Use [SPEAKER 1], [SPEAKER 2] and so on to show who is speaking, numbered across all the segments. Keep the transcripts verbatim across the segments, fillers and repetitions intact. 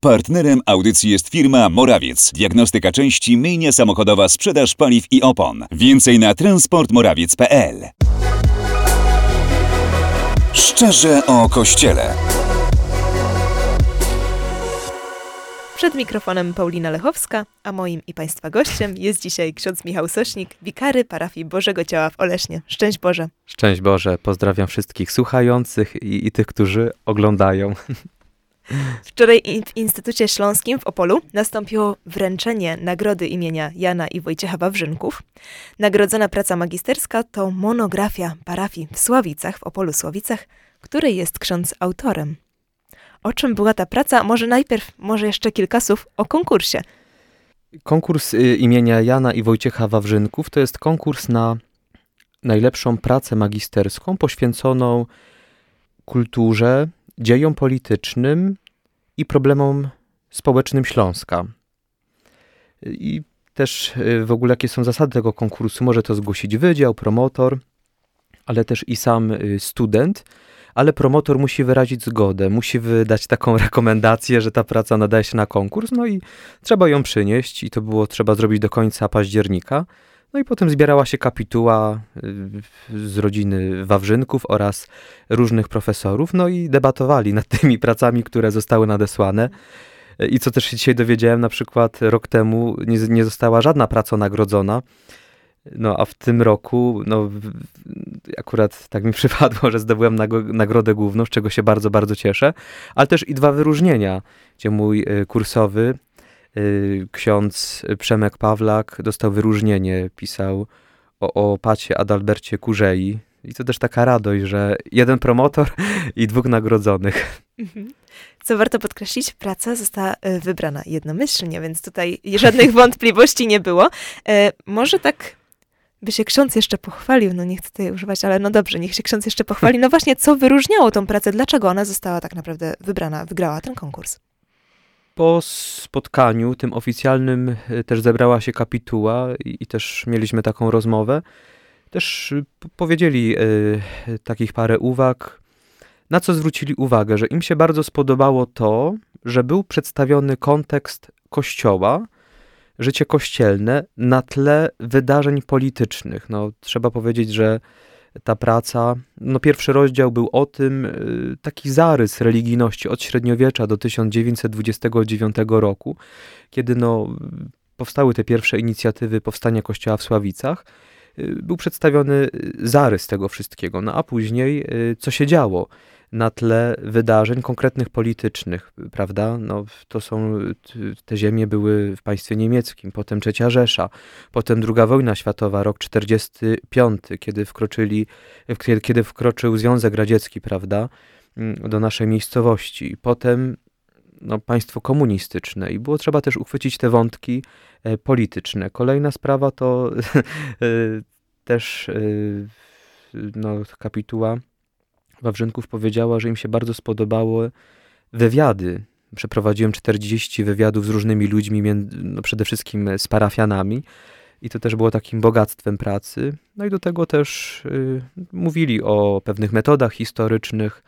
[SPEAKER 1] Partnerem audycji jest firma Morawiec. Diagnostyka części, myjnia samochodowa, sprzedaż paliw i opon. Więcej na transport morawiec kropka p l. Szczerze o Kościele.
[SPEAKER 2] Przed mikrofonem Paulina Lechowska, a moim i Państwa gościem jest dzisiaj ksiądz Michał Sośnik, wikary parafii Bożego Ciała w Olesznie. Szczęść Boże.
[SPEAKER 3] Szczęść Boże. Pozdrawiam wszystkich słuchających i, i tych, którzy oglądają.
[SPEAKER 2] Wczoraj w Instytucie Śląskim w Opolu nastąpiło wręczenie nagrody imienia Jana i Wojciecha Wawrzynków. Nagrodzona praca magisterska to monografia parafii w Sławicach, w Opolu Sławicach, której jest ksiądz autorem. O czym była ta praca? Może najpierw, może jeszcze kilka słów o konkursie.
[SPEAKER 3] Konkurs imienia Jana i Wojciecha Wawrzynków to jest konkurs na najlepszą pracę magisterską poświęconą kulturze, dziejom politycznym i problemom społecznym Śląska. I też w ogóle jakie są zasady tego konkursu? Może to zgłosić wydział, promotor, ale też i sam student, ale promotor musi wyrazić zgodę, musi wydać taką rekomendację, że ta praca nadaje się na konkurs, no i trzeba ją przynieść i to było trzeba zrobić do końca października. No i potem zbierała się kapituła z rodziny Wawrzynków oraz różnych profesorów, no i debatowali nad tymi pracami, które zostały nadesłane. I co też się dzisiaj dowiedziałem, na przykład rok temu nie, nie została żadna praca nagrodzona, no a w tym roku, no akurat tak mi przypadło, że zdobyłem nag- nagrodę główną, z czego się bardzo, bardzo cieszę, ale też i dwa wyróżnienia, gdzie mój kursowy, ksiądz Przemek Pawlak dostał wyróżnienie, pisał o, o pacie Adalbercie Kurzei. I to też taka radość, że jeden promotor i dwóch nagrodzonych.
[SPEAKER 2] Co warto podkreślić, praca została wybrana jednomyślnie, więc tutaj żadnych wątpliwości nie było. E, może tak by się ksiądz jeszcze pochwalił, no nie chcę tutaj używać, ale no dobrze, niech się ksiądz jeszcze pochwali. No właśnie, co wyróżniało tą pracę? Dlaczego ona została tak naprawdę wybrana, wygrała ten konkurs?
[SPEAKER 3] Po spotkaniu tym oficjalnym też zebrała się kapituła i, i też mieliśmy taką rozmowę. Też p- powiedzieli y, takich parę uwag, na co zwrócili uwagę, że im się bardzo spodobało to, że był przedstawiony kontekst Kościoła, życie kościelne na tle wydarzeń politycznych. No, trzeba powiedzieć, że ta praca, no pierwszy rozdział był o tym, y, taki zarys religijności od średniowiecza do tysiąc dziewięćset dwudziestego dziewiątego roku, kiedy no, powstały te pierwsze inicjatywy powstania Kościoła w Sławicach. Y, był przedstawiony zarys tego wszystkiego, no a później y, co się działo na tle wydarzeń konkretnych politycznych, prawda? No, to są, te ziemie były w państwie niemieckim, potem trzecia Rzesza, potem druga wojna światowa, rok czterdziesty piąty, kiedy wkroczyli, kiedy, kiedy wkroczył Związek Radziecki, prawda, do naszej miejscowości. Potem no, państwo komunistyczne i było trzeba też uchwycić te wątki e, polityczne. Kolejna sprawa to też e, no, kapituła Wawrzynków powiedziała, że im się bardzo spodobały wywiady. Przeprowadziłem czterdzieści wywiadów z różnymi ludźmi, no przede wszystkim z parafianami i to też było takim bogactwem pracy. No i do tego też y, mówili o pewnych metodach historycznych.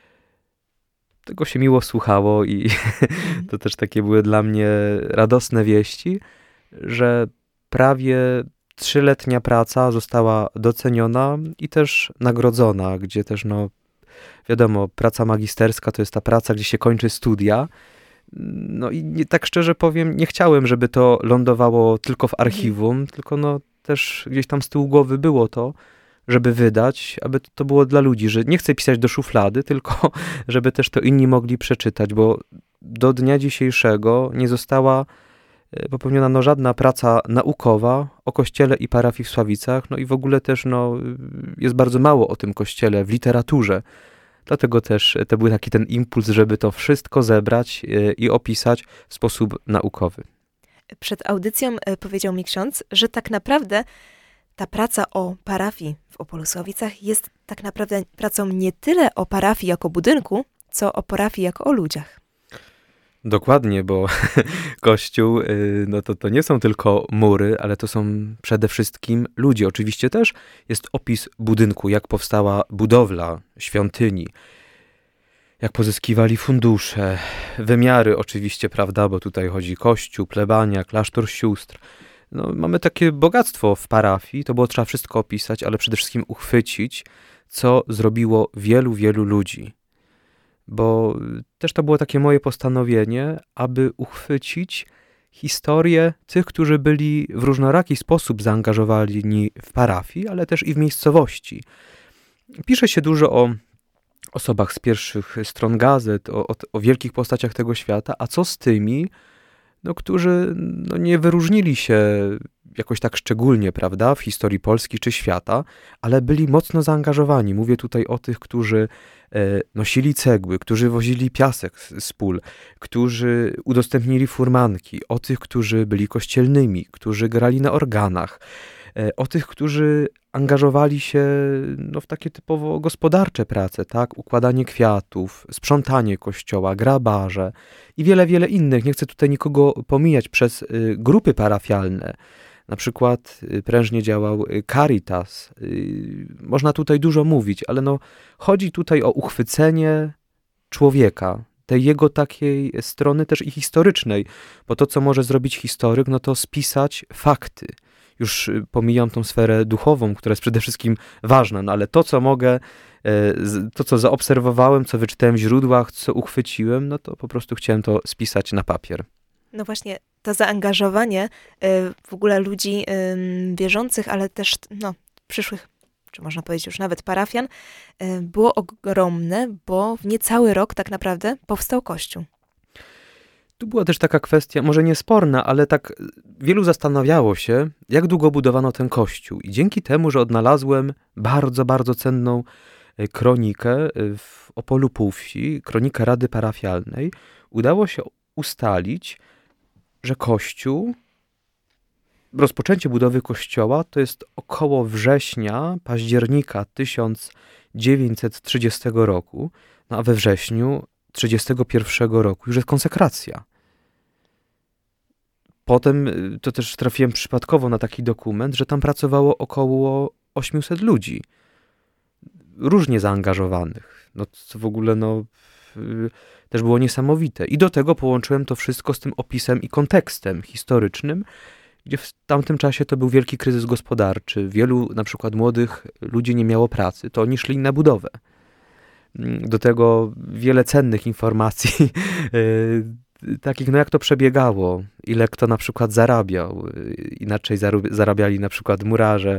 [SPEAKER 3] Tego się miło słuchało i to też takie były dla mnie radosne wieści, że prawie trzyletnia praca została doceniona i też nagrodzona, gdzie też no wiadomo, praca magisterska to jest ta praca, gdzie się kończy studia. No i nie, tak szczerze powiem, nie chciałem, żeby to lądowało tylko w archiwum, mhm. tylko no też gdzieś tam z tyłu głowy było to, żeby wydać, aby to, to było dla ludzi, że nie chcę pisać do szuflady, tylko żeby też to inni mogli przeczytać, bo do dnia dzisiejszego nie została popełniona no, żadna praca naukowa o kościele i parafii w Sławicach, no i w ogóle też no, jest bardzo mało o tym kościele w literaturze. Dlatego też to był taki ten impuls, żeby to wszystko zebrać i opisać w sposób naukowy.
[SPEAKER 2] Przed audycją powiedział mi ksiądz, że tak naprawdę ta praca o parafii w Opolu Sławicach jest tak naprawdę pracą nie tyle o parafii jako budynku, co o parafii jako o ludziach.
[SPEAKER 3] Dokładnie, bo Kościół no to, to nie są tylko mury, ale to są przede wszystkim ludzie. Oczywiście też jest opis budynku, jak powstała budowla świątyni, jak pozyskiwali fundusze, wymiary oczywiście, prawda, bo tutaj chodzi kościół, plebania, klasztor sióstr. No, mamy takie bogactwo w parafii, to było trzeba wszystko opisać, ale przede wszystkim uchwycić, co zrobiło wielu, wielu ludzi. Bo też to było takie moje postanowienie, aby uchwycić historię tych, którzy byli w różnoraki sposób zaangażowani w parafii, ale też i w miejscowości. Pisze się dużo o osobach z pierwszych stron gazet, o, o, o wielkich postaciach tego świata, a co z tymi, no, którzy no, nie wyróżnili się jakoś tak szczególnie, prawda, w historii Polski czy świata, ale byli mocno zaangażowani. Mówię tutaj o tych, którzy e, nosili cegły, którzy wozili piasek z, z pól, którzy udostępnili furmanki, o tych, którzy byli kościelnymi, którzy grali na organach, e, o tych, którzy angażowali się no, w takie typowo gospodarcze prace, tak? Układanie kwiatów, sprzątanie kościoła, grabarze i wiele, wiele innych. Nie chcę tutaj nikogo pomijać przez y, grupy parafialne. Na przykład y, prężnie działał y, Caritas. Y, można tutaj dużo mówić, ale no, chodzi tutaj o uchwycenie człowieka, tej jego takiej strony też i historycznej, bo to, co może zrobić historyk, no to spisać fakty. Już pomijam tą sferę duchową, która jest przede wszystkim ważna, no ale to, co mogę, to, co zaobserwowałem, co wyczytałem w źródłach, co uchwyciłem, no to po prostu chciałem to spisać na papier.
[SPEAKER 2] No właśnie, to zaangażowanie w ogóle ludzi wierzących, ale też no, przyszłych, czy można powiedzieć już nawet parafian, było ogromne, bo w niecały rok tak naprawdę powstał Kościół.
[SPEAKER 3] Tu była też taka kwestia, może niesporna, ale tak wielu zastanawiało się, jak długo budowano ten kościół. I dzięki temu, że odnalazłem bardzo, bardzo cenną kronikę w Opolu Półwsi, kronikę Rady Parafialnej, udało się ustalić, że kościół, rozpoczęcie budowy kościoła to jest około września, października tysiąc dziewięćset trzydziestego roku, no a we wrześniu trzydziestego pierwszego roku już jest konsekracja. Potem to też trafiłem przypadkowo na taki dokument, że tam pracowało około osiemset ludzi. Różnie zaangażowanych. No co w ogóle no też było niesamowite. I do tego połączyłem to wszystko z tym opisem i kontekstem historycznym, gdzie w tamtym czasie to był wielki kryzys gospodarczy. Wielu na przykład młodych ludzi nie miało pracy. To oni szli na budowę. Do tego wiele cennych informacji, yy, takich, no jak to przebiegało, ile kto na przykład zarabiał, yy, inaczej zarabiali na przykład murarze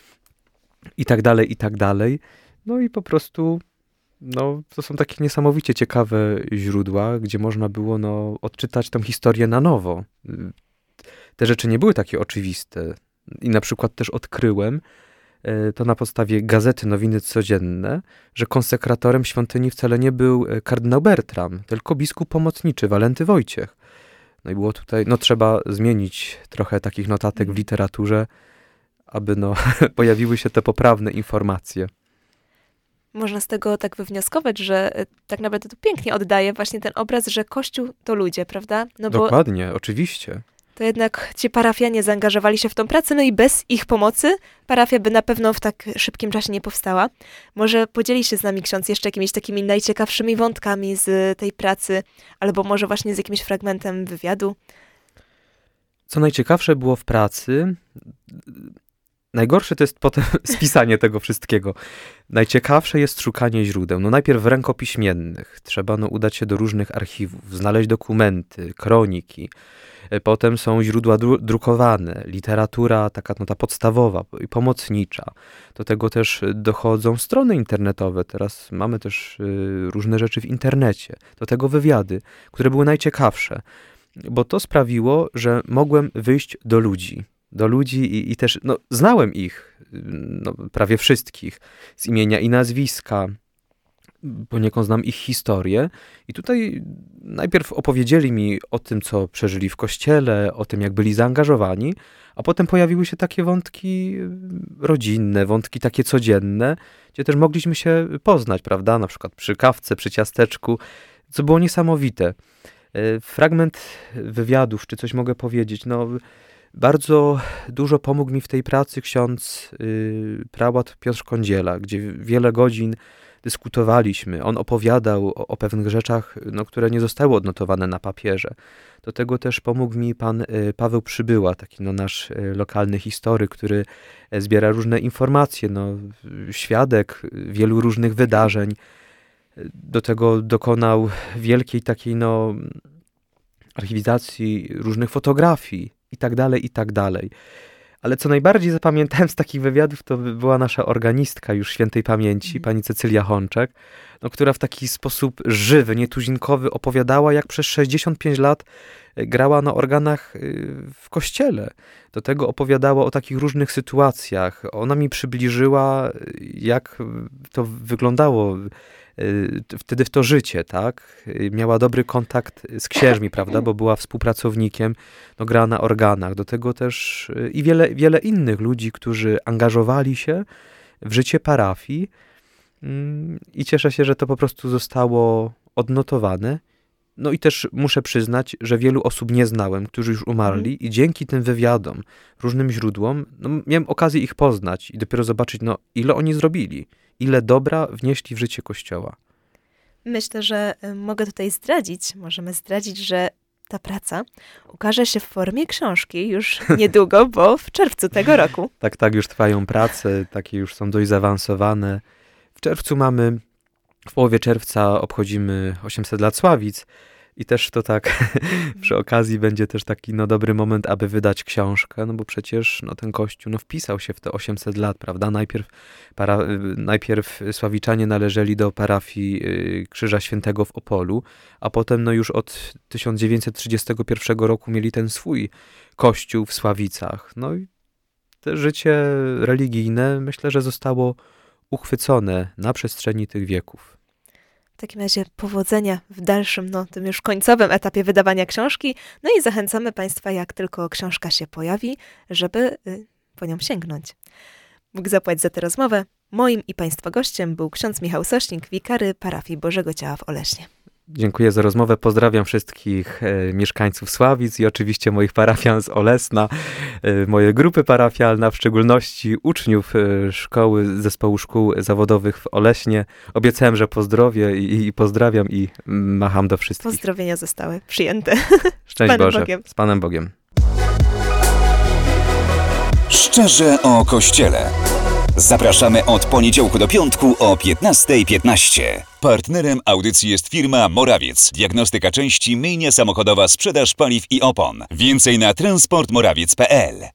[SPEAKER 3] i tak dalej, i tak dalej. No i po prostu, no to są takie niesamowicie ciekawe źródła, gdzie można było no, odczytać tę historię na nowo. Yy, te rzeczy nie były takie oczywiste i na przykład też odkryłem, to na podstawie gazety Nowiny Codzienne, że konsekratorem świątyni wcale nie był kardynał Bertram, tylko biskup pomocniczy Walenty Wojciech. No i było tutaj, no trzeba zmienić trochę takich notatek w literaturze, aby no pojawiły się te poprawne informacje.
[SPEAKER 2] Można z tego tak wywnioskować, że tak naprawdę to pięknie oddaje właśnie ten obraz, że Kościół to ludzie, prawda? No bo
[SPEAKER 3] dokładnie, oczywiście.
[SPEAKER 2] To jednak ci parafianie zaangażowali się w tą pracę, no i bez ich pomocy parafia by na pewno w tak szybkim czasie nie powstała. Może podzieli się z nami ksiądz jeszcze jakimiś takimi najciekawszymi wątkami z tej pracy, albo może właśnie z jakimś fragmentem wywiadu?
[SPEAKER 3] Co najciekawsze było w pracy, najgorsze to jest potem spisanie tego wszystkiego. Najciekawsze jest szukanie źródeł. No najpierw w rękopiśmiennych. Trzeba no, udać się do różnych archiwów, znaleźć dokumenty, kroniki. Potem są źródła dru- drukowane, literatura taka no, ta podstawowa i pomocnicza. Do tego też dochodzą strony internetowe. Teraz mamy też y, różne rzeczy w internecie. Do tego wywiady, które były najciekawsze. Bo to sprawiło, że mogłem wyjść do ludzi. Do ludzi i, i też no, znałem ich, no, prawie wszystkich, z imienia i nazwiska. Poniekąd znam ich historię i tutaj najpierw opowiedzieli mi o tym, co przeżyli w kościele, o tym, jak byli zaangażowani, a potem pojawiły się takie wątki rodzinne, wątki takie codzienne, gdzie też mogliśmy się poznać, prawda, na przykład przy kawce, przy ciasteczku, co było niesamowite. Fragment wywiadów, czy coś mogę powiedzieć, no bardzo dużo pomógł mi w tej pracy ksiądz yy, prałat Piotr Kądziela, gdzie wiele godzin dyskutowaliśmy. On opowiadał o, o pewnych rzeczach, no, które nie zostały odnotowane na papierze. Do tego też pomógł mi pan y, Paweł Przybyła, taki no, nasz y, lokalny historyk, który y, zbiera różne informacje, no, y, świadek wielu różnych wydarzeń. Do tego dokonał wielkiej takiej no, archiwizacji różnych fotografii i tak dalej, i tak dalej. Ale co najbardziej zapamiętałem z takich wywiadów, to była nasza organistka już świętej pamięci, pani Cecylia Hączek, no, która w taki sposób żywy, nietuzinkowy opowiadała, jak przez sześćdziesiąt pięć lat grała na organach w kościele. Do tego opowiadała o takich różnych sytuacjach. Ona mi przybliżyła, jak to wyglądało wtedy w to życie, tak? Miała dobry kontakt z księżmi, prawda? Bo była współpracownikiem, no, grała na organach. Do tego też i wiele, wiele innych ludzi, którzy angażowali się w życie parafii i cieszę się, że to po prostu zostało odnotowane. No i też muszę przyznać, że wielu osób nie znałem, którzy już umarli i dzięki tym wywiadom, różnym źródłom, no, miałem okazję ich poznać i dopiero zobaczyć, no, ile oni zrobili, ile dobra wnieśli w życie Kościoła.
[SPEAKER 2] Myślę, że mogę tutaj zdradzić, możemy zdradzić, że ta praca ukaże się w formie książki już niedługo, bo w czerwcu tego roku.
[SPEAKER 3] Tak, tak, już trwają prace, takie już są dość zaawansowane. W czerwcu mamy, w połowie czerwca obchodzimy osiemset lat Sławic i też to tak przy okazji będzie też taki no, dobry moment, aby wydać książkę, no bo przecież no, ten kościół no, wpisał się w te osiemset lat, prawda? Najpierw, para, najpierw Sławiczanie należeli do parafii y, Krzyża Świętego w Opolu, a potem no, już od tysiąc dziewięćset trzydziestego pierwszego roku mieli ten swój kościół w Sławicach. No i to życie religijne myślę, że zostało uchwycone na przestrzeni tych wieków.
[SPEAKER 2] W takim razie powodzenia w dalszym, no tym już końcowym etapie wydawania książki. No i zachęcamy Państwa, jak tylko książka się pojawi, żeby y, po nią sięgnąć. Bóg zapłać za tę rozmowę. Moim i Państwa gościem był ksiądz Michał Sośnik, wikary parafii Bożego Ciała w Olesznie.
[SPEAKER 3] Dziękuję za rozmowę. Pozdrawiam wszystkich e, mieszkańców Sławic i oczywiście moich parafian z Olesna, e, moje grupy parafialne, w szczególności uczniów e, szkoły, zespołu szkół zawodowych w Oleśnie. Obiecałem, że pozdrowię i, i pozdrawiam i macham do wszystkich.
[SPEAKER 2] Pozdrowienia zostały przyjęte.
[SPEAKER 3] Szczęść
[SPEAKER 2] z Panem
[SPEAKER 3] Boże.
[SPEAKER 2] Bogiem.
[SPEAKER 3] Z Panem Bogiem.
[SPEAKER 1] Szczerze o Kościele. Zapraszamy od poniedziałku do piątku o piętnasta piętnaście. Partnerem audycji jest firma Morawiec. Diagnostyka części, myjnia samochodowa, sprzedaż paliw i opon. Więcej na transport morawiec kropka p l.